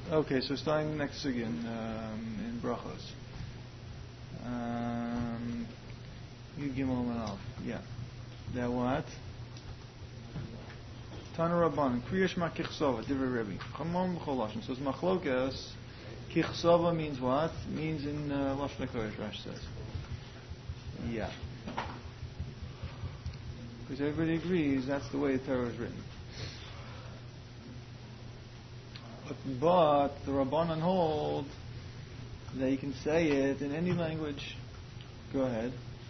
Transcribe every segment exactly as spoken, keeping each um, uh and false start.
Okay, so starting next again um, in brachos. Um, Yud Gimel and Alf. Yeah. That what? Tana Rabban. Kriya Shema Kichsova. Divrei Rebbe. Chamon b'chol lashon. So it's machlokas. Kichsova means what? Means in uh, Lashon HaKodesh, Rashi says. Yeah. Because everybody agrees that's the way the Torah is written. But, but the Rabbanan hold that you can say it in any language. Go ahead.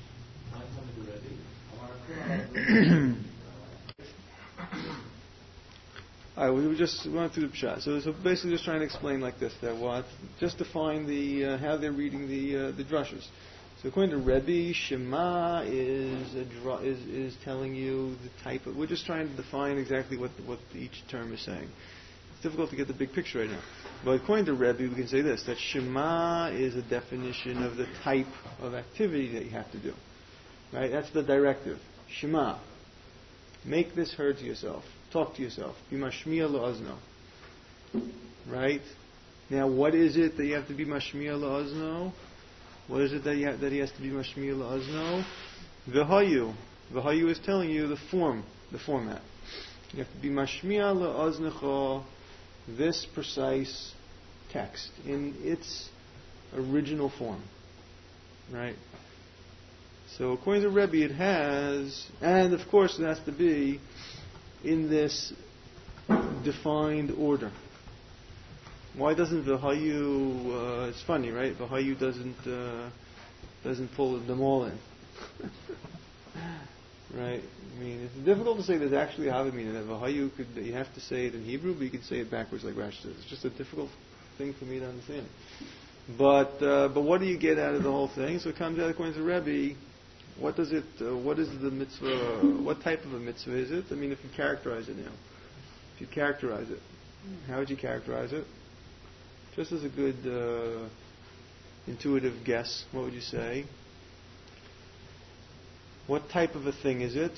All right, we just went through the pshat. So, so basically, just trying to explain like this: that what, just to find the uh, how they're reading the uh, the drushes. So, according to Rebbe, Shema is a dr- is is telling you the type of. We're just trying to define exactly what what each term is saying. It's difficult to get the big picture right now. But according to Rebbe, we can say this: that Shema is a definition of the type of activity that you have to do. Right? That's the directive. Shema. Make this heard to yourself. Talk to yourself. Be mashmiya la'azno. Right? Now, what is it that you have to be mashmiya la'azno? What is it that, you have, that he has to be mashmiya la'azno? V'hayu. V'hayu is telling you the form, the format. You have to be mashmiya la'aznecha, this precise text in its original form. Right? So according to Rebbe, it has, and of course it has to be in this defined order. Why doesn't V'hayu, uh, it's funny, right? V'hayu doesn't uh, doesn't pull them all in. Right? I mean, it's difficult to say there's actually a Havamina that V'hayu could, you have to say it in Hebrew, but you can say it backwards like Rashi says. It's just a difficult thing for me to understand. But uh, but what do you get out of the whole thing? So it comes out according to Rebbe. What does it? Uh, what is the mitzvah? What type of a mitzvah is it? I mean, if you characterize it now, if you characterize it, how would you characterize it? Just as a good uh, intuitive guess, what would you say? What type of a thing is it?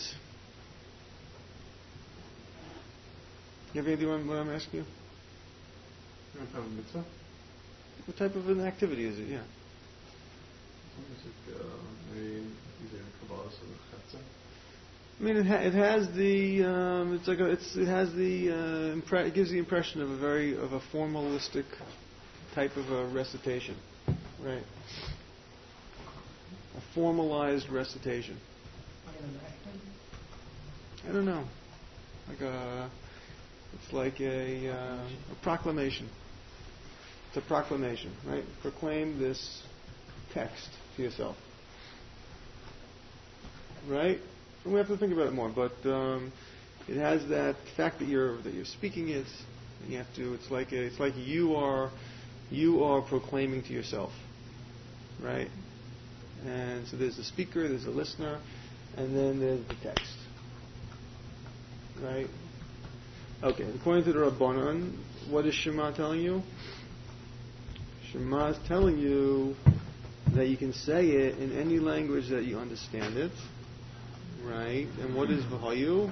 You have any idea what I'm asking you? What type of mitzvah? What type of an activity is it? Yeah. Is it uh, maybe either Kabbalah or Chetza? I mean, it, ha- it has the um, it's like a, it's it has the uh, impre- it gives the impression of a very of a formalistic type of a recitation, right? A formalized recitation. I don't know, like a it's like a, uh, a proclamation. It's a proclamation, right? Proclaim this text to yourself, right? And we have to think about it more, but um, it has that fact that you're that you're speaking it. And you have to. It's like a, it's like you are you are proclaiming to yourself, right? And so there's a speaker, there's a listener, and then there's the text, right? Okay. According to the Rabbanan, what is Shema telling you? Shema is telling you that you can say it in any language that you understand it, right? And what is V'hayu?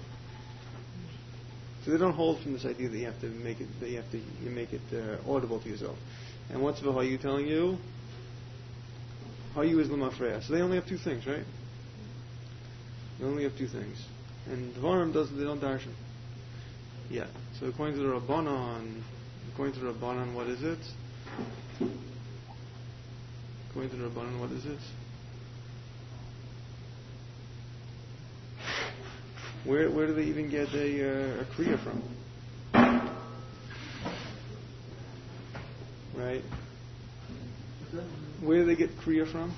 So they don't hold from this idea that you have to make it, that you have to you make it uh, audible to yourself. And what's V'hayu telling you? Hayu is L'mafreya. So they only have two things, right? They only have two things. And Dvarim does they don't darshan. Yeah. So according to the Rabbanan, according to the Rabbanan, what is it? According to the Rabbanan, what is it? Where where do they even get a, uh, a kriya from? Right? Where do they get kriya from?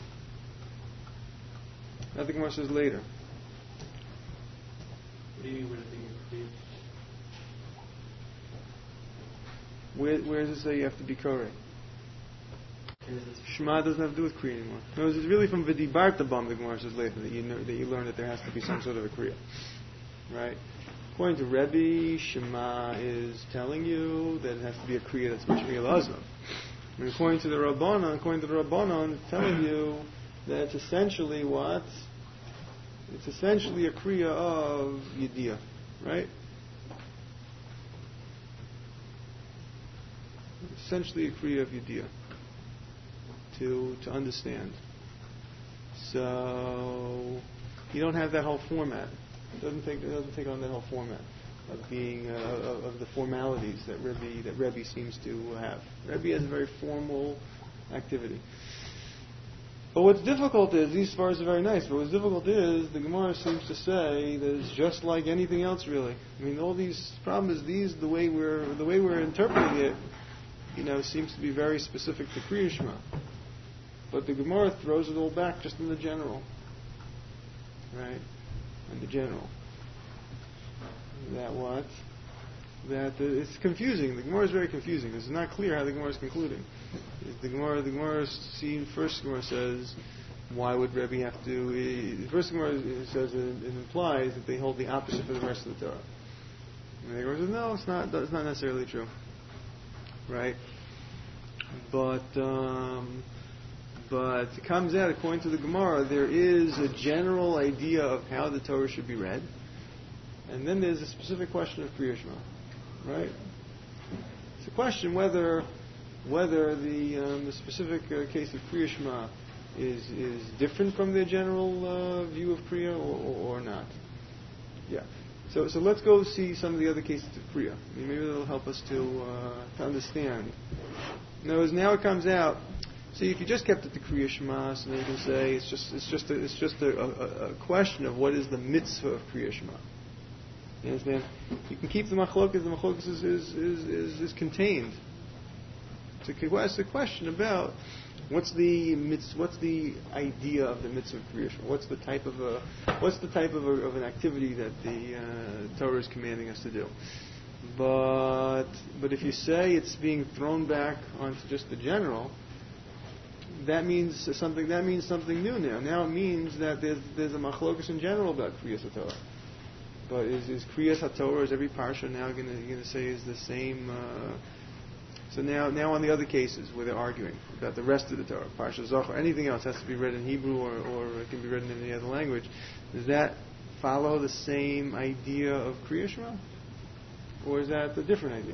I think Gemara says later. What do you mean, where did they get kriya? Where where does it say you have to be koreh? Shema doesn't have to do with kriya anymore. No, it's really from V'dibarta Bam, the Gemara says later, that you know, that you learn that there has to be some sort of a kriya. Right? According to Rebbe, Shema is telling you that it has to be a kriya that's mashmiya la'azno. And according to the Rabbanan, according to the Rabbanan, it's telling you that it's essentially what? It's essentially a kriya of yediyah. Right? essentially a kriya of Yediyah, to to understand. So you don't have that whole format. It doesn't take it doesn't take on that whole format of being uh, of, of the formalities that Rebbe that Rebbe seems to have. Rebbe has a very formal activity. But what's difficult is, these svars are very nice, but what's difficult is, the Gemara seems to say that it's just like anything else, really. I mean, all these problems, these, the way we're, the way we're interpreting it, you know, seems to be very specific to Kriya Shema. But the Gemara throws it all back just in the general. Right? In the general. That what? That uh, it's confusing. The Gemara is very confusing. It's not clear how the Gemara is concluding. The Gemara, the Gemara, see, first Gemara says, why would Rebbe have to? The first Gemara says it, it implies that they hold the opposite for the rest of the Torah. And the Gemara says, no, it's not. It's not necessarily true, right? But um, but it comes out, according to the Gemara, there is a general idea of how the Torah should be read, and then there's a specific question of Kriya Shema, right? It's a question whether. Whether the um, the specific uh, case of Kriya Shema is is different from the general uh, view of Kriya or, or, or not. Yeah. So so let's go see some of the other cases of Kriya. I mean, maybe that'll help us to uh, to understand. Now, as now it comes out. See, if you just kept it to Kriya Shema, so then you can say it's just it's just a, it's just a, a, a question of what is the mitzvah of Kriya Shema. You understand? You can keep the machlokas. The machlokas is is, is is is contained. It's a question about what's the what's the idea of the mitzvah of Kriya Shema. What's the type of a what's the type of, a, of an activity that the uh, Torah is commanding us to do. But but if you say it's being thrown back onto just the general, that means something. That means something new now. Now it means that there's there's a machlokus in general about Kriyas HaTorah. But is is Kriyas HaTorah, is every parsha now going to say is the same? Uh, So now, now on the other cases where they're arguing about the rest of the Torah, Parsha Zachor, anything else has to be read in Hebrew or, or it can be written in any other language. Does that follow the same idea of Kriya Shema, or is that a different idea?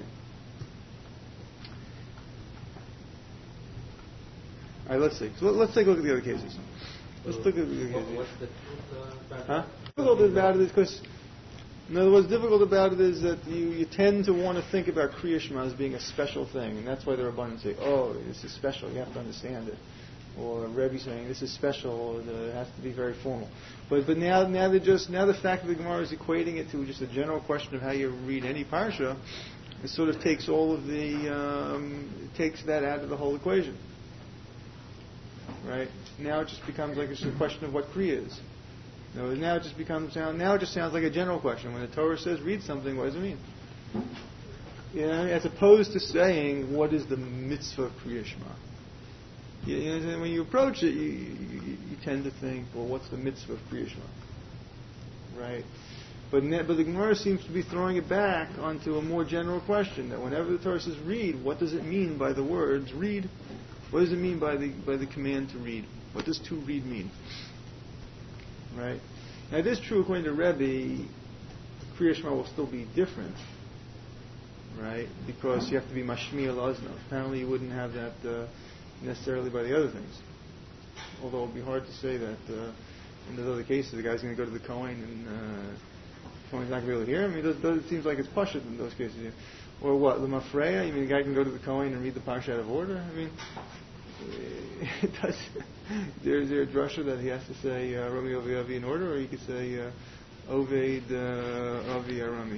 All right, let's see. So let, let's take a look at the other cases. Let's look at the other cases. What's the truth about Huh? Difficult about it is because. In other words, difficult about it is that you, you tend to want to think about Kriya Shema as being a special thing, and that's why the Rabbanan say, oh, this is special, you have to understand it. Or Rebbe saying, this is special, or it has to be very formal. But but now now they just now the fact that the Gemara is equating it to just a general question of how you read any parsha, it sort of takes all of the um, takes that out of the whole equation. Right? Now it just becomes like it's a question of what Kriya is. No, now it just becomes now it just sounds like a general question. When the Torah says read something, what does it mean? You know, as opposed to saying what is the mitzvah of Kriya Shema. You, you know, when you approach it, you, you, you tend to think, well, what's the mitzvah of Kriya Shema? Right? But but the Gemara seems to be throwing it back onto a more general question that whenever the Torah says read, what does it mean by the words read? What does it mean by the by the command to read? What does to read mean? Right? Now it is true according to Rebbe, Kriya Shema will still be different, right? Because you have to be mashmiya l'ozno. Apparently you wouldn't have that uh, necessarily by the other things. Although it would be hard to say that uh, in those other cases the guy's going to go to the Kohen and uh, the Kohen's not going to be able to hear him. It, does, does, it seems like it's pashut in those cases. Or what, the Mafreya? You mean the guy can go to the Kohen and read the parsha out of order? I mean, it does. There, is there a drasha that he has to say uh, Rami Ovi Avi in order, or he could say uh, Oved uh, Avi Arami?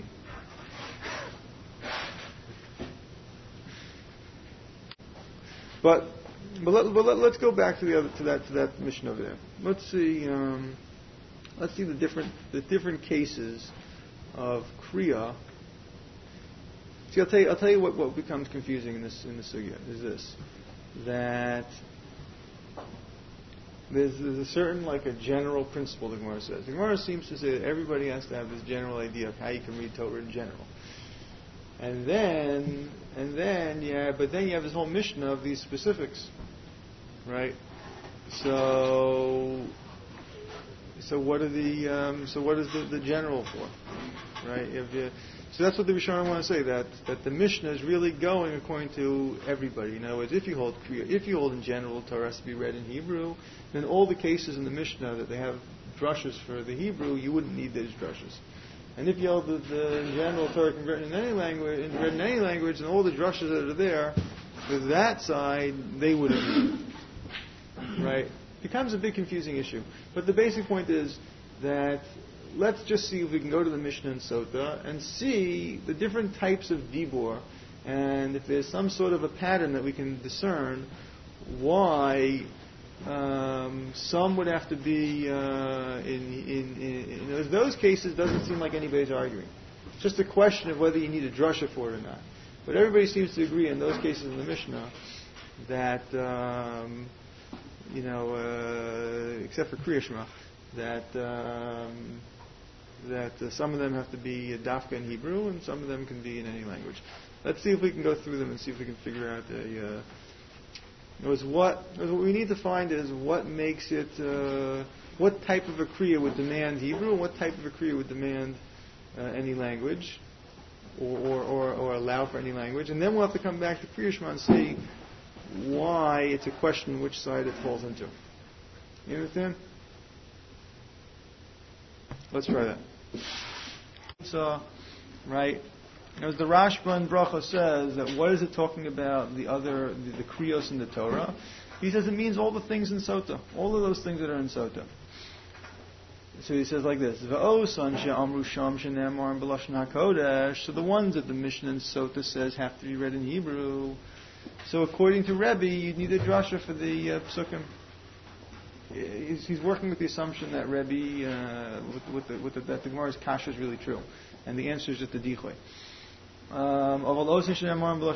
But but, let, but let, let's go back to the other to that to that mission over there. Let's see um, let's see the different the different cases of kriya. See, I'll tell you I'll tell you what, what becomes confusing in this in this sugya is this, that There's, there's a certain, like a general principle the Gemara says. The Gemara seems to say that everybody has to have this general idea of how you can read Torah in general. And then, and then, yeah, but then you have this whole mission of these specifics, right? So, so what are the, um, so what is the, the general for, right? If you, So that's what the Rishonim want to say, that, that the Mishnah is really going according to everybody. In other words, if you hold Kriya, if you hold in general Torah has to be read in Hebrew, then all the cases in the Mishnah that they have drushes for the Hebrew, you wouldn't need those drushes. And if you hold the, the general Torah can be read in any language, read in any language, and all the drushes that are there, for that side, they wouldn't need. Right? It becomes a big confusing issue. But the basic point is that let's just see if we can go to the Mishnah and Sota and see the different types of dibur, and if there's some sort of a pattern that we can discern why um, some would have to be uh, in, in, in, in those cases. Doesn't seem like anybody's arguing. It's just a question of whether you need a drasha for it or not. But everybody seems to agree in those cases in the Mishnah that um, you know, uh, except for Kriya Shema, that um, that uh, some of them have to be dafka in Hebrew and some of them can be in any language. Let's see if we can go through them and see if we can figure out a. Uh, was what what we need to find is what makes it, uh, what type of a kriya would demand Hebrew and what type of a kriya would demand uh, any language, or, or, or, or allow for any language, and then we'll have to come back to Kriya Shema and see why it's a question which side it falls into. You understand? Let's try that. So, right. As the Rashba in Bracha says, that what is it talking about, the other, the, the kriyos in the Torah? He says it means all the things in Sota, all of those things that are in Sota. So he says like this: V'osan she'amru sham she'nemar b'lashon hakodesh. So the ones that the Mishnah in Sota says have to be read in Hebrew. So according to Rebbe, you need a drasha for the uh, psukim. He's, he's working with the assumption that Rebbe, uh, with, with the, with the, that the Gemara's kasha is really true, and the answer is just the dichoy. Um, you wouldn't need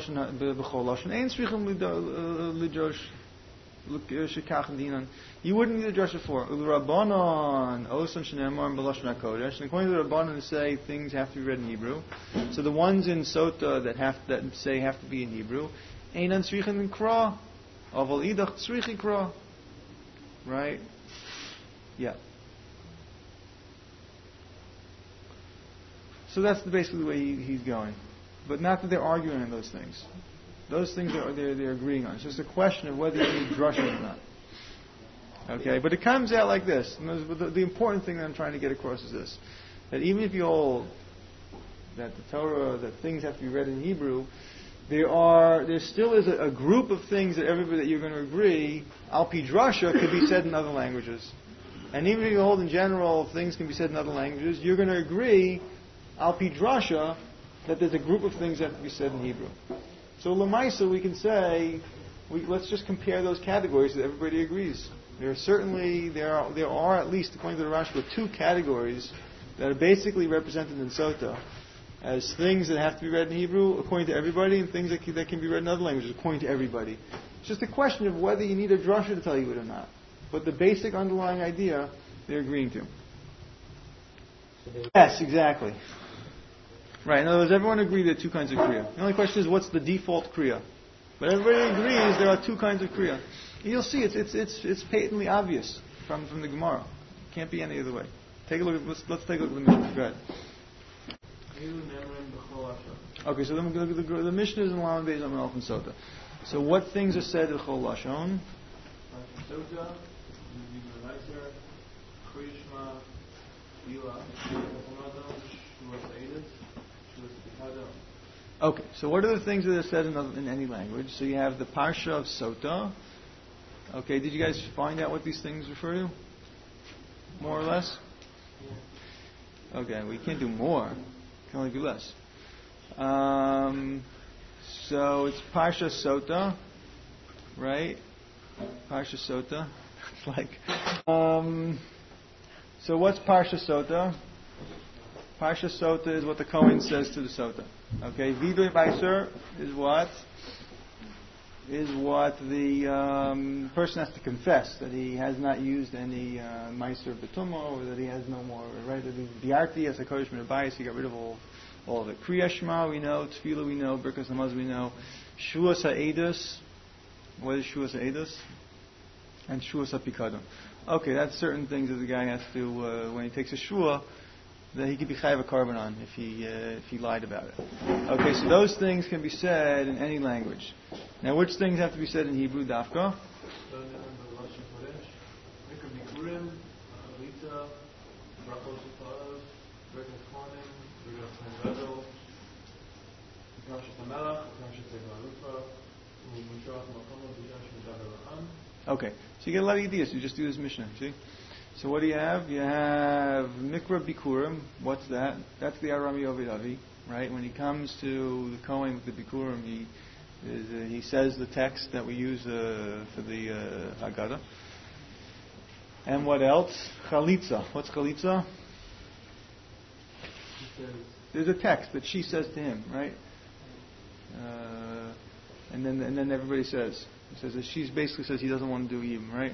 a drasha for Rabbanon, Osan Shneimar B'lashon HaKodesh. And according to the Rabbanon, to say things have to be read in Hebrew. So the ones in Sota that have that say have to be in Hebrew, Einan Tzrichin Kra, Aval Idach Tzrichin Kra. Right? Yeah. So that's the, basically the way he, he's going. But not that they're arguing on those things. Those things are they're, they're agreeing on. It's just a question of whether you need drasha or not. Okay? But it comes out like this. And the, the important thing that I'm trying to get across is this: that even if you hold that the Torah, that things have to be read in Hebrew, there are there still is a, a group of things that everybody that you're going to agree al pi drasha could be said in other languages. And even if you hold in general things can be said in other languages, you're going to agree al pi drasha that there's a group of things that have to be said in Hebrew. So Lamaisa, we can say, we, let's just compare those categories that everybody agrees. There are certainly, there are, there are at least, according to the Rashba, two categories that are basically represented in Sota as things that have to be read in Hebrew according to everybody, and things that can, that can be read in other languages according to everybody. It's just a question of whether you need a drasha to tell you it or not. But the basic underlying idea, they're agreeing to. Yes, exactly. Right, in other words, everyone agrees there are two kinds of kriya. The only question is what's the default kriya. But everybody agrees there are two kinds of kriya. You'll see it's it's it's it's patently obvious from, from the Gemara. It can't be any other way. Take a look at let's let's take a look at the Mishnah. Go ahead. Okay, so then the, the, the Mishnah is in Lamed Beis Amud Aleph and Sota. So what things are said in Chol Lashon? Sota, Okay, so what are the things that are said in, in any language? So you have the Parsha of Sota. Okay, did you guys find out what these things refer to? More or less? Okay, we can't do more. We can only do less. Um, so it's Parsha Sota, right? Parsha Sota. It's like, um, so what's Parsha Sota? Parsha Sota is what the Kohen says to the Sota. Okay, Vidoy Beiser is what? Is what the um, person has to confess, that he has not used any uh, Meiser B'tumah, or that he has no more, right? Biarti as a Kodesh Minabayis, he got rid of all, all of it. Kriya Shema we know, Tefillah we know, Birkas Hamaz we know, Shuas HaEdus, what is Shuas HaEdus? And Shuas HaPikadon. Okay, that's certain things that the guy has to, uh, when he takes a Shua, that he could be chayav a carbon on if he uh, if he lied about it. Okay, so those things can be said in any language. Now, which things have to be said in Hebrew? Dafka. Okay, so you get a lot of ideas. You just do this Mishnah, see? So what do you have? You have Mikra Bikurim. What's that? That's the Arami Ovid Avi, right? When he comes to the Kohen with the Bikurim, he is, uh, he says the text that we use uh, for the uh, Haggadah. And what else? Chalitza. What's Chalitza? There's a text that she says to him, right? Uh, and then and then everybody says. He says that she basically says he doesn't want to do Yibam, right?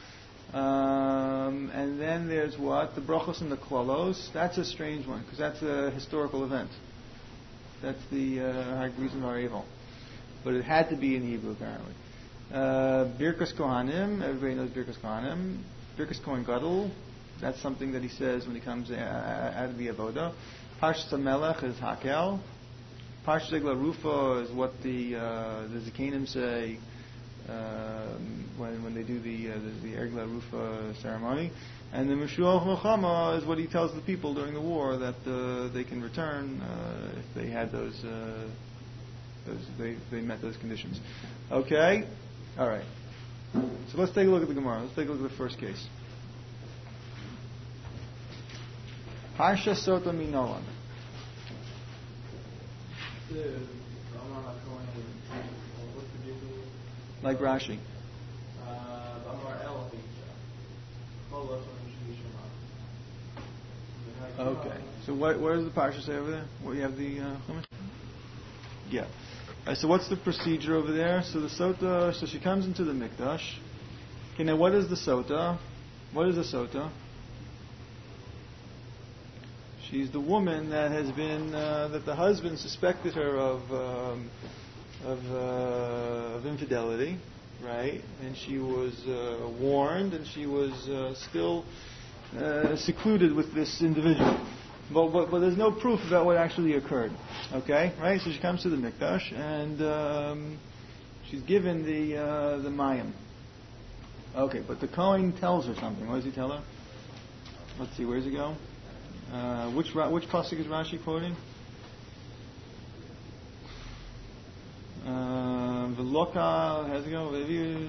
Um, and then there's what? The brachos and the klalos. That's a strange one because that's a historical event. That's the Hagrizim Haravel. But it had to be in Hebrew apparently. Uh, Birkas Kohanim. Everybody knows Birkas Kohanim. Birkas Kohen Gadol. That's something that he says when he comes out of the Avodah. Parshas HaMelech is Hakel. Parshas Egla Rufa is what the uh, the Zikanim say um, when when they do the uh, the, the Egla Rufa ceremony, and the Meshuach Milchama is what he tells the people during the war that uh, they can return uh, if they had those, uh, those they they met those conditions. Okay, all right. So let's take a look at the Gemara. Let's take a look at the first case. Parsha Sota Minolan. Like Rashi. Okay. So what, where does the Parsha say over there? Where you have the uh, Chumash? Yeah. Right, so what's the procedure over there? So the Sota, so she comes into the Mikdash. Okay, now what is the Sota? What is the Sota? She's the woman that has been, uh, that the husband suspected her of um, of, uh, of infidelity, right? And she was uh, warned, and she was uh, still uh, secluded with this individual. But, but but there's no proof about what actually occurred. Okay, right? So she comes to the Mikdash, and um, she's given the uh, the mayim. Okay, but the Kohen tells her something. What does he tell her? Let's see, where does he go? Uh, which which pasuk is Rashi quoting? Veloka, how's it go?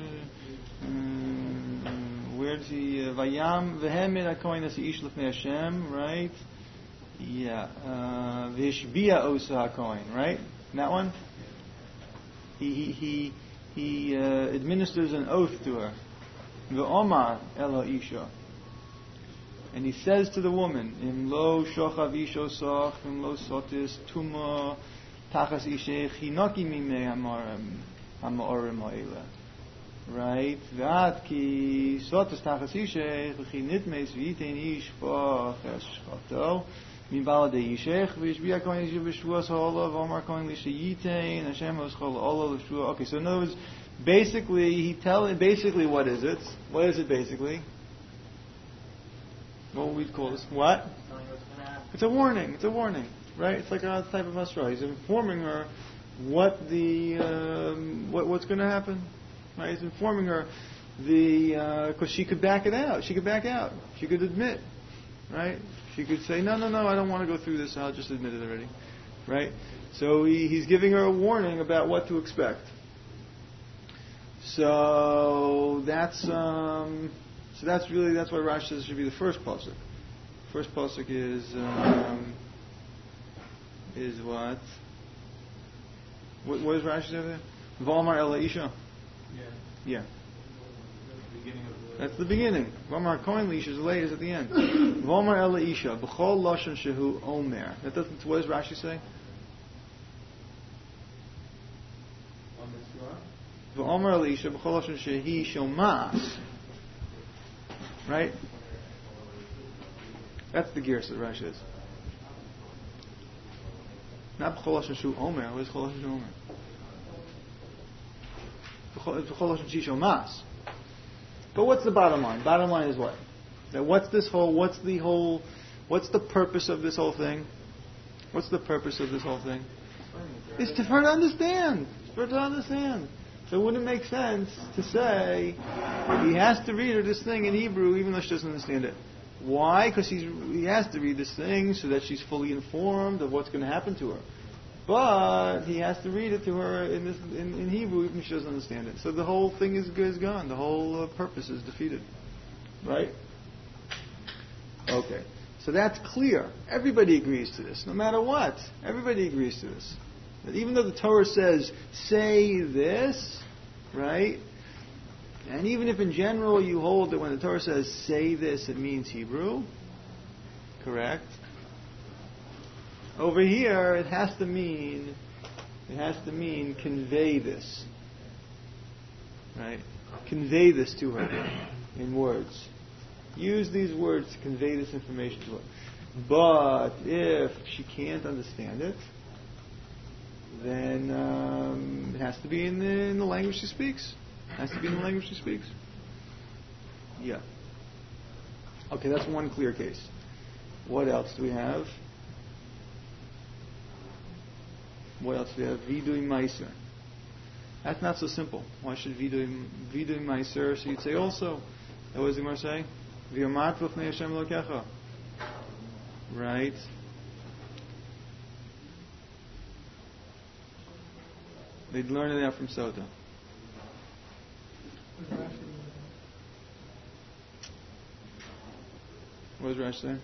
Where does he? Vayam v'hemin hakohen as ish lefnei Hashem, right? Yeah. V'hishbia osa hakohen, right? That one. He he he he uh, administers an oath to her. V'omar elo isha. And he says to the woman, "Im lo shochav isho soch, im lo sotis tuma tachas ishech hinaki mimei hamaorim ha'ela." Right? V'at ki sotis tachas ishech v'chi nitmeis v'yitein ish v'ach eshchato min baladei ishech v'yishbiya kohen yishu v'shvuas ha'ola v'omar kohen lisha yitein Hashem v'schol ha'ola l'shvua. Okay, so in other words, basically, he tell basically what is it? What is it basically? What would we call this? What? It's a warning. It's a warning, right? It's like a type of Hasra. He's informing her what the um, what what's going to happen. Right? He's informing her the because uh, she could back it out. She could back out. She could admit, right? She could say, no, no, no, I don't want to go through this. I'll just admit it already, right? So he, he's giving her a warning about what to expect. So that's. Um, So that's really, that's why Rashi says it should be the first pasuk. First pasuk is, um, is what? what? What does Rashi say over there? V'omar el isha. Yeah. Yeah. That's the beginning. V'omar kohen l'isha is late, is at the end. V'omar el isha, b'chol lashon shehu omer. That doesn't, what does Rashi say? V'omar el isha, b'chol lashon shehi shomas. Right? That's the gears that Rashi is. Not b'chol lashon shehu omer. What is b'chol lashon shehu omer? It's b'chol lashon shehi shomas. But what's the bottom line? Bottom line is what? That what's this whole? What's the whole? What's the purpose of this whole thing? What's the purpose of this whole thing? It's to, for her to understand. It's for her to understand. So it wouldn't make sense to say he has to read her this thing in Hebrew even though she doesn't understand it. Why? Because he's, he has to read this thing so that she's fully informed of what's going to happen to her. But he has to read it to her in, this, in, in Hebrew even if she doesn't understand it. So the whole thing is, is gone. The whole uh, purpose is defeated. Right? Okay. So that's clear. Everybody agrees to this, no matter what. Everybody agrees to this. That even though the Torah says, say this, right? And even if in general you hold that when the Torah says, say this, it means Hebrew, correct? Over here, it has to mean, it has to mean convey this. Right? Convey this to her in words. Use these words to convey this information to her. But if she can't understand it, then um, it has to be in the, in the language she speaks. It has to be in the language she speaks. Yeah. Okay, that's one clear case. What else do we have? What else do we have? Vidui Meiser. That's not so simple. Why should Vidui, vidui Meiser? So you'd say also, what does the Gemara say? V'yomat v'fnei Hashem Elokecha. Right? They'd learn it out from Sota. What does Rashi say?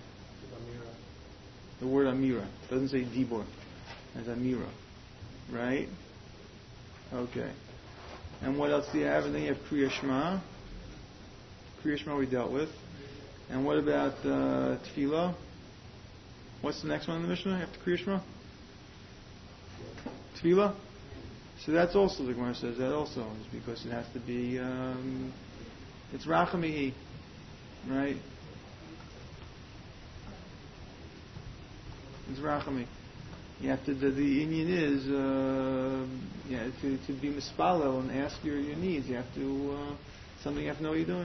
The word Amira. It doesn't say Dibor. It's Amira. Right? Okay. And what else do you have? And then you have Kriya Shema. Kriya Shema we dealt with. And what about uh, Tefillah? What's the next one in the Mishnah after Kriya Shema? Tefillah? So that's also, the Gemara says that also, is because it has to be, um, it's Rachamihi, right? It's Rachami. You have to, the, the Indian is, uh, yeah, to, to be mispalel and ask your, your needs. You have to, uh, something you have to know what you're doing.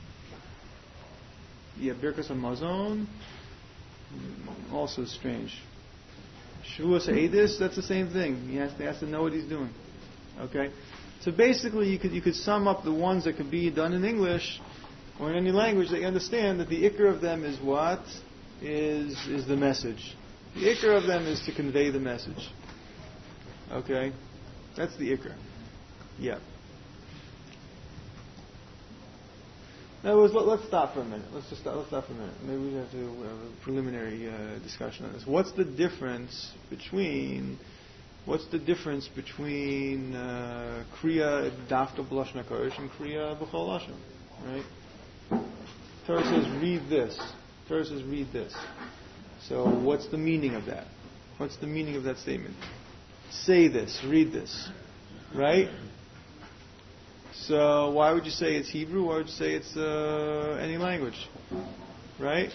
Yeah, Birkas HaMazon, also strange. Shavuos Eidus, that's the same thing. He has to, he has to know what he's doing. Okay? So basically you could you could sum up the ones that could be done in English or in any language that you understand that the ikar of them is what? Is is the message. The ikar of them is to convey the message. Okay? That's the ikar. Yeah. Now, let's stop for a minute. Let's just stop, let's stop for a minute. Maybe we have to have a preliminary uh, discussion on this. What's the difference between what's the difference between uh, Kriya Dafka B'Lashon HaKodesh and Kriya B'Chol Lashon? Right? Torah says read this. Torah says read this. So what's the meaning of that? What's the meaning of that statement? Say this. Read this. Right? So why would you say it's Hebrew? Why would you say it's uh, any language? Right?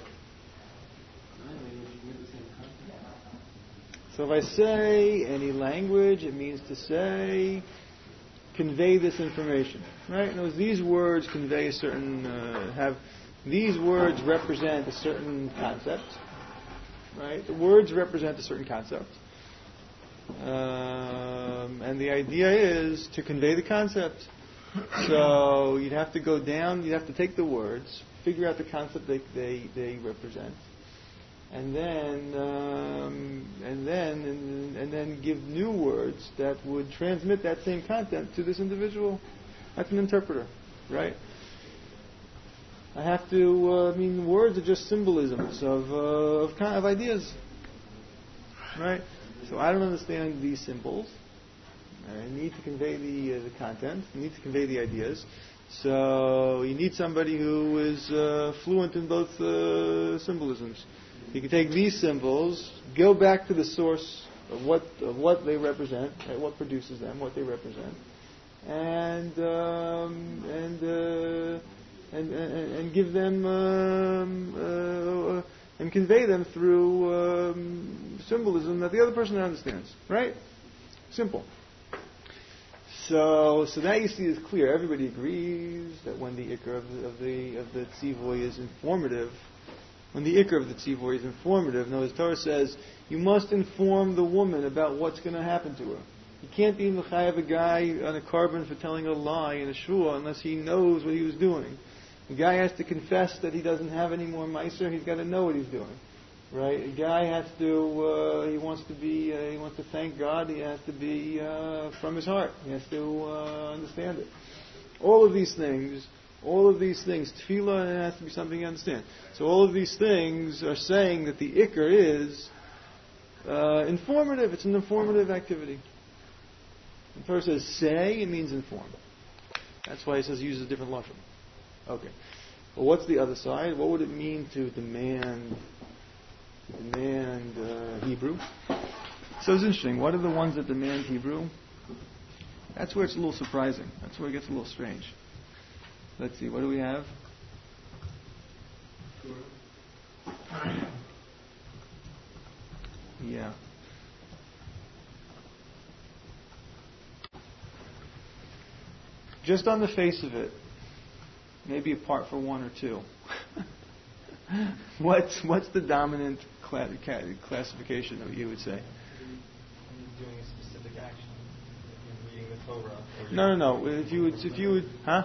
So if I say any language, it means to say, convey this information. Right? In other words, these words convey a certain, uh, have, these words represent a certain concept. Right? The words represent a certain concept. Um, and the idea is to convey the concept. So you'd have to go down, you'd have to take the words, figure out the concept they they, they represent, and then um, and then and, and then give new words that would transmit that same content to this individual. That's an interpreter, right? I have to. Uh, I mean, words are just symbolisms of uh, of kind of ideas, right? So I don't understand these symbols. I need to convey the uh, the content. I need to convey the ideas. So you need somebody who is uh, fluent in both uh, symbolisms. You can take these symbols, go back to the source of what of what they represent, right, what produces them, what they represent, and um, and, uh, and and and give them um, uh, and convey them through um, symbolism that the other person understands. Right? Simple. So, so that you see is clear. Everybody agrees that when the ikar of the of the, of the tzivoy is informative, when the ikar of the tzivor is informative. Now, the Torah says you must inform the woman about what's going to happen to her. You can't be mechayev a guy on a carbon for telling a lie in a shul unless he knows what he was doing. The guy has to confess that he doesn't have any more meiser. He's got to know what he's doing, right? A guy has to. Uh, he wants to be. Uh, he wants to thank God. He has to be uh, from his heart. He has to uh, understand it. All of these things. All of these things. Tefillah has to be something you understand. So all of these things are saying that the ikar is uh, informative. It's an informative activity. The Torah says say, it means inform. That's why it says use a different lashon. Okay. Well, what's the other side? What would it mean to demand demand uh, Hebrew? So it's interesting. What are the ones that demand Hebrew? That's where it's a little surprising. That's where it gets a little strange. Let's see. What do we have? Yeah. Just on the face of it, maybe apart for one or two, what's what's the dominant cla- classification that you would say? Doing a specific action, if you're reading the Torah. No, no, no. If you would, if you would, huh?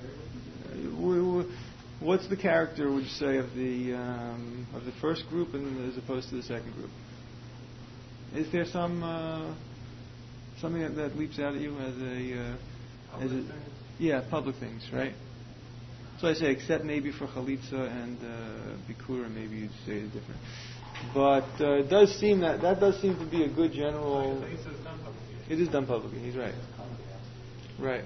What's the character, would you say, of the um, of the first group, and as opposed to the second group? Is there some uh, something that, that leaps out at you as a uh, as a, yeah, public things, right? So I say, except maybe for chalitza and uh, bikura, maybe you'd say it different. But uh, it does seem that that does seem to be a good general. It is done publicly. He's right. Right.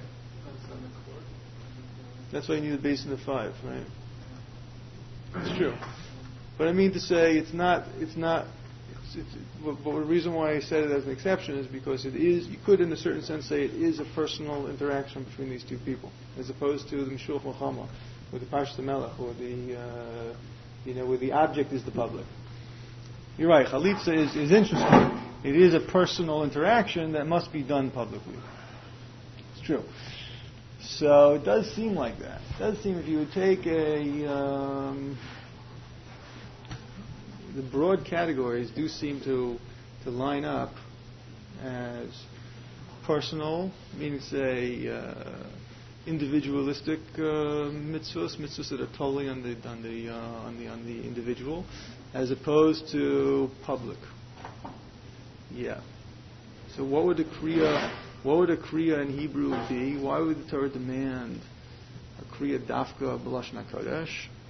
That's why you need the base in the five, right? It's true. But I mean to say, it's not. It's not. It's, it's, but, but the reason why I said it as an exception is because it is. You could, in a certain sense, say it is a personal interaction between these two people, as opposed to the Mishulach Milchama, with the Parshas Melech, or the uh, you know, where the object is the public. You're right. Chalitza is, is interesting. It is a personal interaction that must be done publicly. It's true. So it does seem like that. It does seem if you would take a um, the broad categories do seem to to line up as personal, meaning say uh, individualistic uh, mitzvahs, mitzvahs that are totally on the on the uh, on the on the individual, as opposed to public. Yeah. So what would a kriya? What would a kriya in Hebrew be? Why would the Torah demand a kriya dafka b'lashon hakodesh?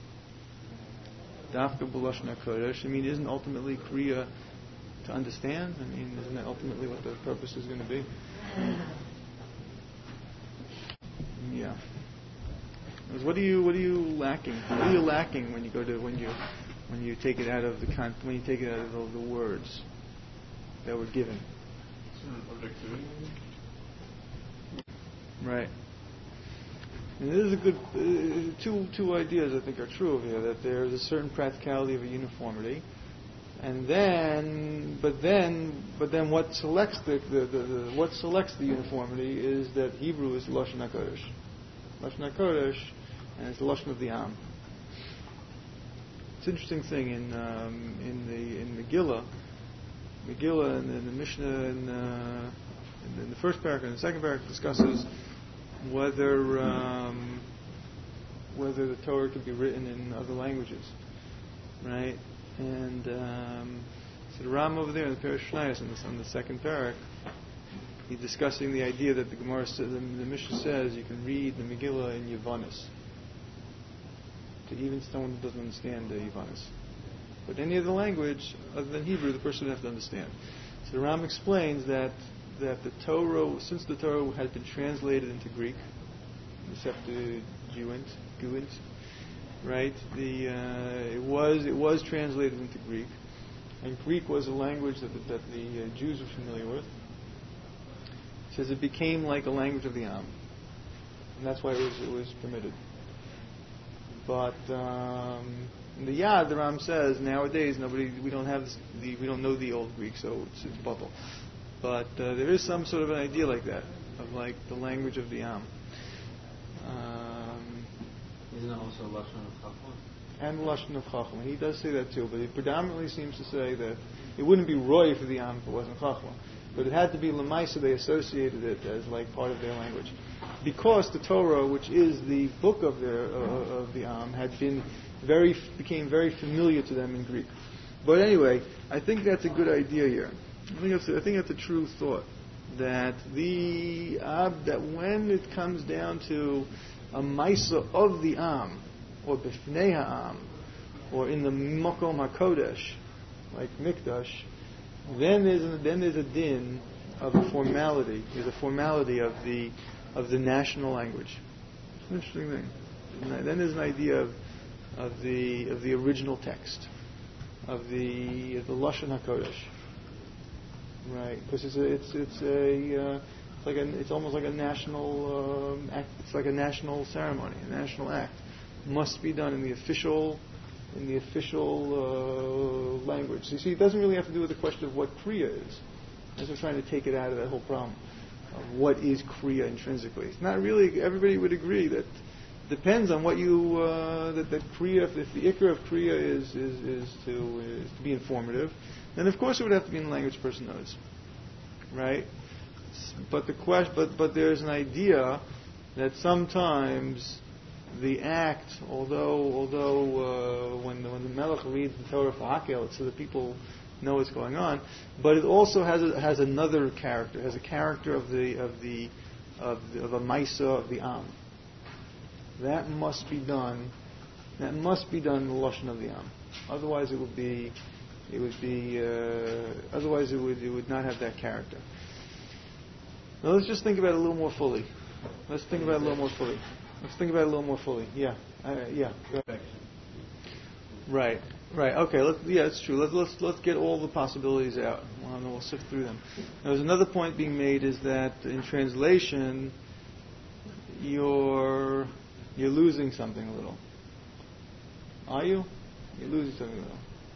Dafka b'lashon hakodesh. I mean, isn't ultimately kriya to understand? I mean, isn't that ultimately what the purpose is going to be? Yeah. What are you What are you lacking? What are you lacking when you go to when you when you take it out of the con- when you take it out of the, the words that were given? Objectivity. Right. And this is a good uh, two two ideas I think are true of here, that there is a certain practicality of a uniformity, and then but then but then what selects the, the, the, the what selects the uniformity is that Hebrew is Lashon HaKodesh, Lashon HaKodesh, and it's the Lashon of the Am. It's an interesting thing in um, in the in Megillah, Megillah and in the Mishnah and. Uh, in the first paragraph and the second paragraph discusses whether um, whether the Torah could be written in other languages, right? And um, so the Ram over there in the Perush Shnayos, on the, on the second parak, he's discussing the idea that the Gemara, the, the Mishnah says you can read the Megillah in Yavanis, to even someone who doesn't understand the Yavanis. But any other language other than Hebrew, the person would have to understand. So the Ram explains that. that the Torah, since the Torah had been translated into Greek, the Septuagint, Guint, right? The uh, it was it was translated into Greek, and Greek was a language that the, that the uh, Jews were familiar with. It says it became like a language of the Am, and that's why it was it was permitted. But um, in the Yad, the Ram says nowadays nobody we don't have this, the we don't know the old Greek, so it's it's bubble. But uh, there is some sort of an idea like that, of like the language of the Am. Um, Isn't it also Lashon of Chachma? and Lashon of Chachma. He does say that too, but he predominantly seems to say that it wouldn't be roy for the Am if it wasn't Chachma. But it had to be Lamaisa, they associated it as like part of their language. Because the Torah, which is the book of their uh, of the Am, had been very became very familiar to them in Greek. But anyway, I think that's a good idea here. I think that's a, I think that's a true thought. That the Ab, that when it comes down to a Maisa of the Am, or Bifnei Ha'am, or in the Makom HaKodesh, like Mikdash, then there's a, then there's a din of a formality. There's a formality of the of the national language. It's an interesting thing. And then there's an idea of of the of the original text, of the of the Lashon HaKodesh, right? Because it's a, it's it's a uh, it's like a, it's almost like a national um, act. It's like a national ceremony, a national act. Must be done in the official in the official uh, language. So you see, it doesn't really have to do with the question of what Kriya is. As we're trying to take it out of that whole problem of what is Kriya intrinsically. It's not really. Everybody would agree that depends on what you uh, that, that Kriya. If, if the ikra of Kriya is is, is to is to be informative, then of course it would have to be in the language the person knows, right? But the question, but but there's an idea that sometimes the act, although although uh, when the, when the Melech reads the Torah for Hakel, it's so that people know what's going on, but it also has a, has another character, has a character of the of the of, the, of a Maisa of the Am. That must be done. That must be done in the Lashon of the Am. Otherwise, it would be it would be uh, otherwise it would it would not have that character. Now let's just think about it a little more fully. Let's think about it a little more fully. Let's think about it a little more fully. Yeah, uh, yeah. Go ahead. Right, right. Okay. Let's, yeah, it's true. Let's let's let's get all the possibilities out. Well, and we'll sift through them. Now, there's another point being made is that in translation, you're you're losing something a little. Are you? You're losing something a little.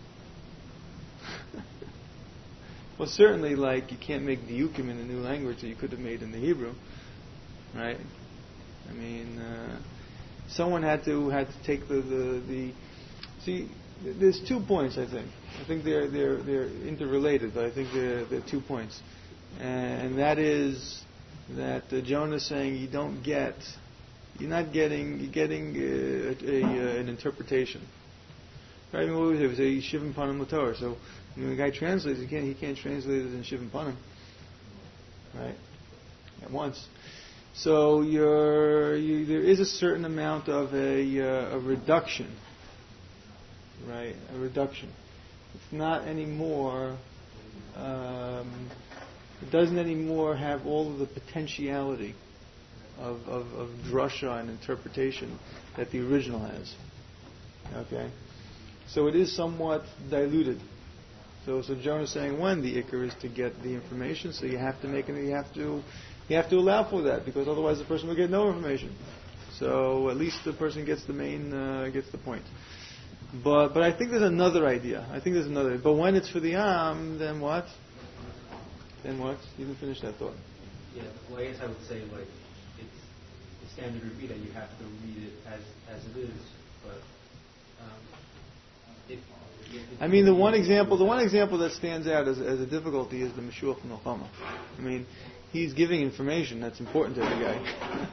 Well, certainly, like you can't make diukim in a new language that you could have made in the Hebrew, right? I mean, uh, someone had to had to take the, the, the see. There's two points. I think. I think they're they're they're interrelated, but I think they're they're two points, and that is that uh, Jonah's saying you don't get, you're not getting, you're getting uh, a, a, an interpretation. Right? I mean, what was it? It was a Shivim Panim L'Torah. So when the guy translates, he can't he can't translate it in Shivim Panim, right? At once. So you're, you, there is a certain amount of a, uh, a reduction, right? A reduction. It's not anymore. Um, it doesn't anymore have all of the potentiality of, of, of drasha and interpretation that the original has. Okay, so it is somewhat diluted. So, so Jonah's saying when the ikar is to get the information, so you have to make it. You have to. You have to allow for that because otherwise the person will get no information. So at least the person gets the main uh, gets the point. But but I think there's another idea. I think there's another. But when it's for the Am, then what? Then what? You didn't finish that thought. Yeah. Well, I guess I would say like it's the standard read that you have to read it as as it is. But um, if, if I mean, the one example the one example that stands out as, as a difficulty is the Meshuach Milchama. I mean. He's giving information that's important to the guy.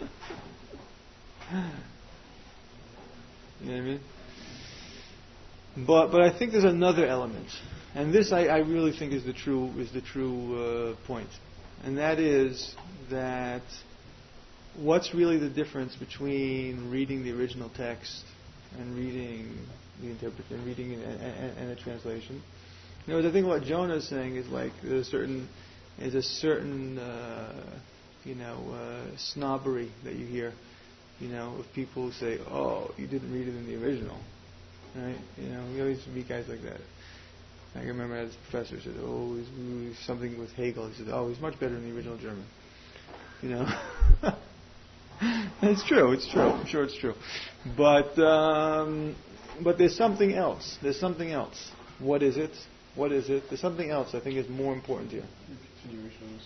You know what I mean? But but I think there's another element, and this I, I really think is the true is the true uh, point, and that is that what's really the difference between reading the original text and reading the interpret and reading and, and, and a translation? You know, the thing what Jonah is saying is like there's a certain is a certain, uh, you know, uh, snobbery that you hear, you know, of people who say, "Oh, you didn't read it in the original," right? You know, we always meet guys like that. I can remember as a professor said, "Oh, he's, something with Hegel." He said, "Oh, he's much better in the original German." You know, it's true. It's true. I'm sure it's true. But um, but there's something else. There's something else. What is it? What is it? There's something else I think is more important here. Continuation of the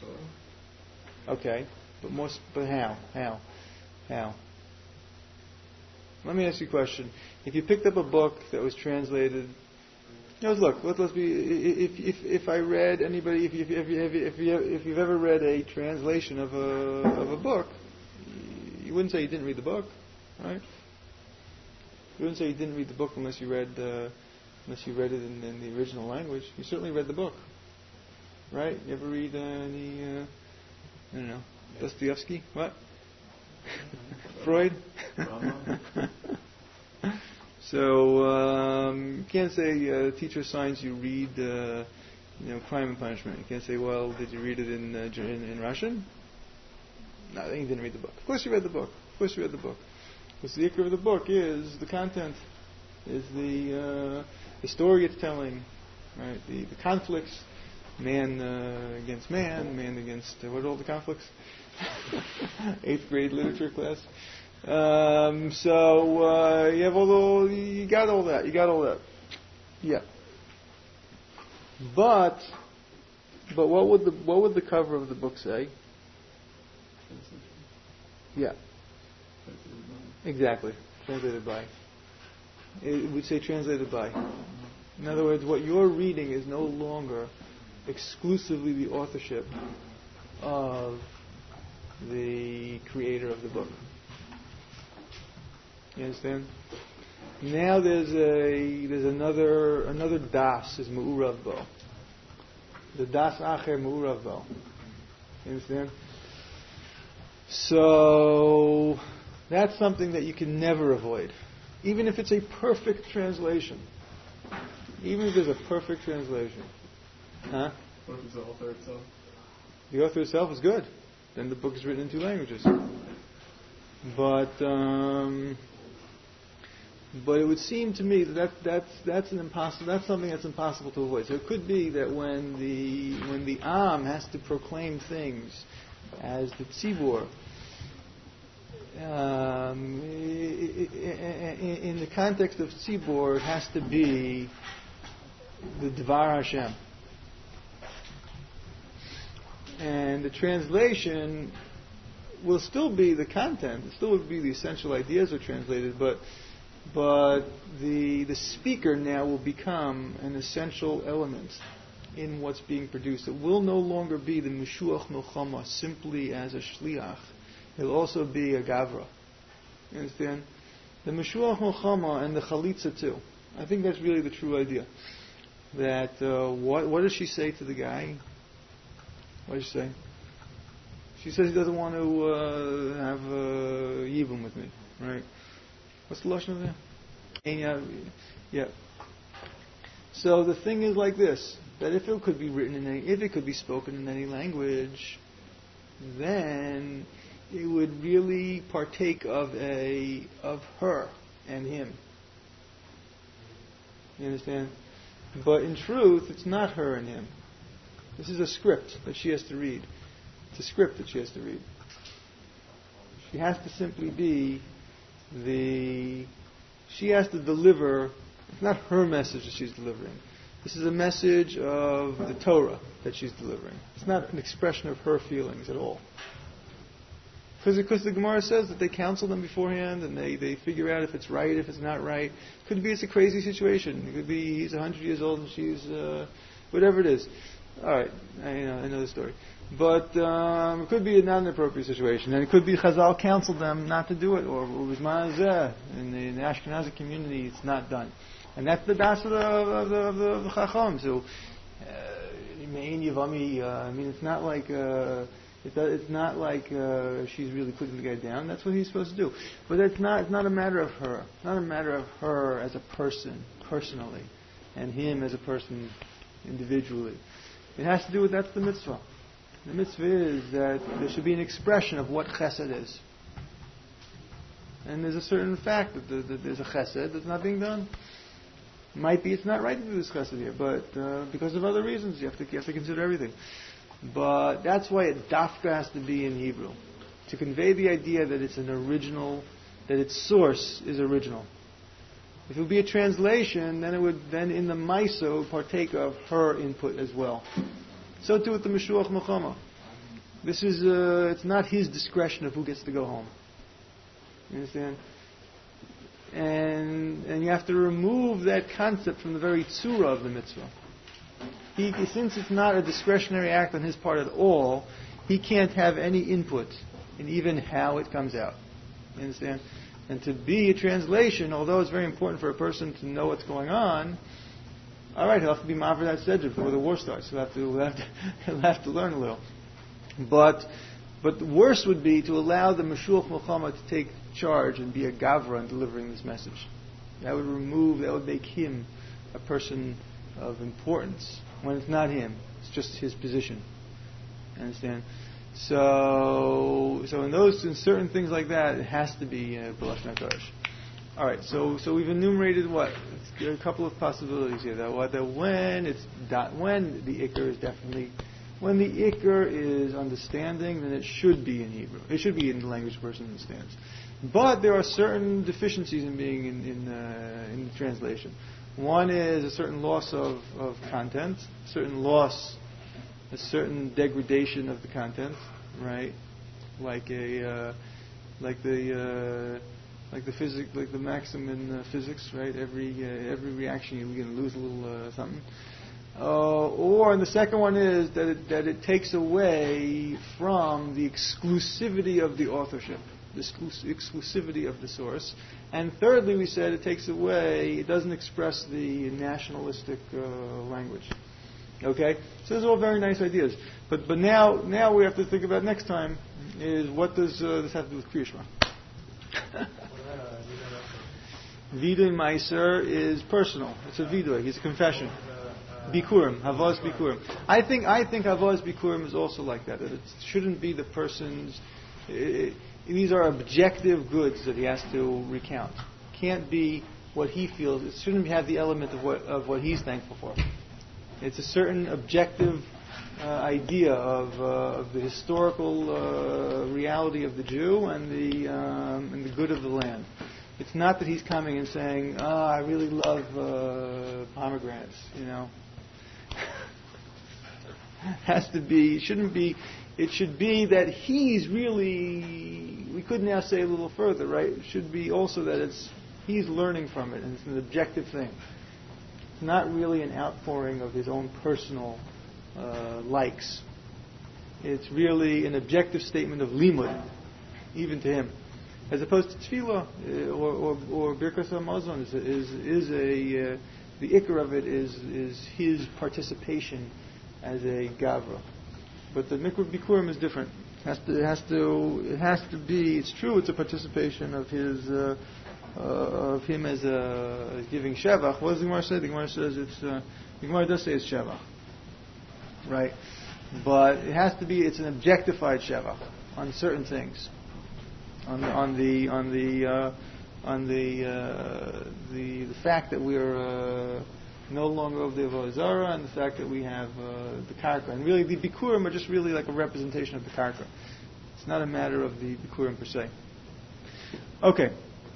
Torah. Okay, but more. But how? How? How? Let me ask you a question. If you picked up a book that was translated, you know, look, let, let's be. If if if I read anybody, if you, if you, if you, if you if you've ever read a translation of a of a book, you wouldn't say you didn't read the book, right? You wouldn't say you didn't read the book unless you read uh, unless you read it in, in the original language. You certainly read the book, right? You ever read uh, any? Uh, I don't know, Dostoevsky? What? Freud? So um, you can't say uh, teacher assigns you read, uh, you know, Crime and Punishment. You can't say, well, did you read it in uh, in, in Russian? No, then you didn't read the book. Of course you read the book. Of course you read the book. Because the ikr of the book is the content, is the uh, the story it's telling, right? The the conflicts, man uh, against man, man against uh, what are all the conflicts? Eighth grade literature class. Um, so uh, you have all the, you got all that, you got all that, yeah. But but what would the what would the cover of the book say? Yeah. Exactly. Translated by. It would say translated by. In other words, what you're reading is no longer exclusively the authorship of the creator of the book. You understand? Now there's a there's another another das is me'urav bo. The das acher me'urav bo. You understand? So that's something that you can never avoid, even if it's a perfect translation. Even if there's a perfect translation, huh? What if it's the author itself? The author itself is good. Then the book is written in two languages. But um, but it would seem to me that, that that's that's an impossible. That's something that's impossible to avoid. So it could be that when the when the Am has to proclaim things as the tzibur, um, in the context of tzibur, it has to be the Dvar Hashem. And the translation will still be the content. It still would be the essential ideas are translated, but but the the speaker now will become an essential element in what's being produced. It will no longer be the Meshuach Milchama simply as a shliach. It'll also be a gavra. You understand? The Meshuach Milchama and the Chalitza too. I think that's really the true idea. That uh, what what does she say to the guy? What does she say? She says he doesn't want to uh, have uh, yibum with me, right? What's the lashon of that? Yeah, yeah. So the thing is like this: that if it could be written in any, if it could be spoken in any language, then it would really partake of a of her and him. You understand? But in truth, it's not her and him. This is a script that she has to read. It's a script that she has to read. She has to simply be the... She has to deliver... It's not her message that she's delivering. This is a message of the Torah that she's delivering. It's not an expression of her feelings at all. Because, because the Gemara says that they counsel them beforehand and they, they figure out if it's right, if it's not right. Could be it's a crazy situation. It could be he's one hundred years old and she's... Uh, whatever it is. All right, I know, I know the story. But um, it could be a not an appropriate situation. And it could be Chazal counseled them not to do it, or Uzman Zeh. In the, in the Ashkenazi community, it's not done. And that's the das of the, of the, of the, of the Chacham. So, Mein Yavami, I mean, it's not like... Uh, It, it's not like uh, she's really putting the guy down. That's what he's supposed to do. But it's not. It's not a matter of her. It's not a matter of her as a person, personally, and him as a person, individually. It has to do with that's the mitzvah. The mitzvah is that there should be an expression of what chesed is. And there's a certain fact that, the, that there's a chesed that's not being done. Might be it's not right to do this chesed here, but uh, because of other reasons, you have to you have to consider everything. But that's why it dafka has to be in Hebrew, to convey the idea that it's an original, that its source is original. If it would be a translation, then it would then in the Maiso partake of her input as well. So too with the Meshuach Milchama. This is uh, it's not his discretion of who gets to go home. You understand? and and you have to remove that concept from the very tzura of the mitzvah. He, since it's not a discretionary act on his part at all, he can't have any input in even how it comes out. You understand? And to be a translation, although it's very important for a person to know what's going on, all right, he'll have to be ma'aver that sedger before the war starts. He'll have to, he'll have to, he'll have to learn a little. But but the worst would be to allow the Mashuach Milchama to take charge and be a gavra in delivering this message. That would remove, that would make him a person of importance when it's not him. It's just his position. Understand? So, so in those, in certain things like that, it has to be B'lashon HaKodesh. All right. So, so we've enumerated what a couple of possibilities here. That what that when it's dot, when the ikr is definitely when the ikr is understanding, then it should be in Hebrew. It should be in the language the person understands. But there are certain deficiencies in being in in, uh, in the translation. One is a certain loss of, of content, certain loss, a certain degradation of the content, right? Like a, uh, like the, uh, like the physics, like the maxim in uh, physics, right? Every uh, every reaction you're going to lose a little uh, something. Uh, or and the second one is that it, that it takes away from the exclusivity of the authorship, the exclus- exclusivity of the source. And thirdly, we said it takes away, it doesn't express the nationalistic uh, language. Okay? So those are all very nice ideas. But but now now we have to think about next time is what does uh, this have to do with Kriya Shema? Vidui Meiser is personal. It's a vidui. It's a confession. Bikurim, Havaz Bikurim. I think I think Havaz Bikurim is also like that. That it shouldn't be the person's. It, these are objective goods that he has to recount. Can't be what he feels. It shouldn't have the element of what of what he's thankful for. It's a certain objective uh, idea of, uh, of the historical uh, reality of the Jew and the um, and the good of the land. It's not that he's coming and saying, "Ah, oh, I really love uh, pomegranates," you know. Has to be, shouldn't be, it should be that he's really, we could now say a little further, right? It should be also that it's, he's learning from it and it's an objective thing. It's not really an outpouring of his own personal uh, likes. It's really an objective statement of limud, even to him. As opposed to tefillah uh, or, or, or birkas hamazon is, is, is a, uh, the ikar of it is, is his participation as a gavra, but the mikvah bikurim is different. It has to, it has to, it has to be. It's true. It's a participation of his, uh, uh, of him as a giving shevach. What does the Gemara say? The Gemara says it's. Uh, the Gemara does say it's shevach, right? But it has to be. It's an objectified shevach on certain things, on the on the on the uh, on the, uh, the the fact that we are. Uh, no longer of the Avodah Zarah, and the fact that we have uh, the karka. And really, the bikurim are just really like a representation of the karka. It's not a matter of the bikurim per se. Okay.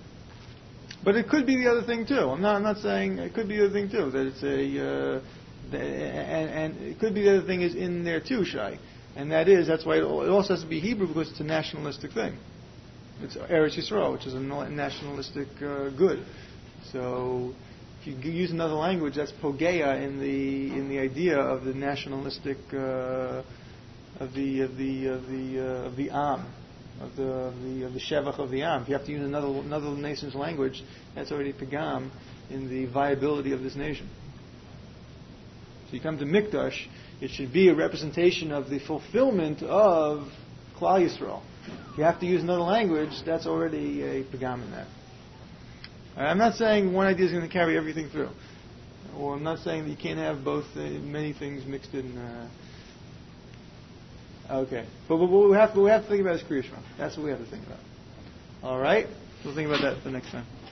But it could be the other thing too. I'm not, I'm not saying, it could be the other thing too, that it's a, uh, the, and, and it could be the other thing is in there too, Shai. And that is, that's why it also has to be Hebrew, because it's a nationalistic thing. It's Eretz Yisrael, which is a nationalistic uh, good. So, if you use another language, that's pogeya in the in the idea of the nationalistic uh, of the of the of the uh, of the am of the of the of the shevach of the am. If you have to use another another nation's language, that's already pagam in the viability of this nation. So you come to Mikdash, it should be a representation of the fulfillment of Klal Yisrael. If you have to use another language, that's already a pagam in that. I'm not saying one idea is going to carry everything through, or I'm not saying that you can't have both uh, many things mixed in. Uh, okay, but what we have to, what we have to think about is Kriya Shema. That's what we have to think about. All right, we'll think about that the next time.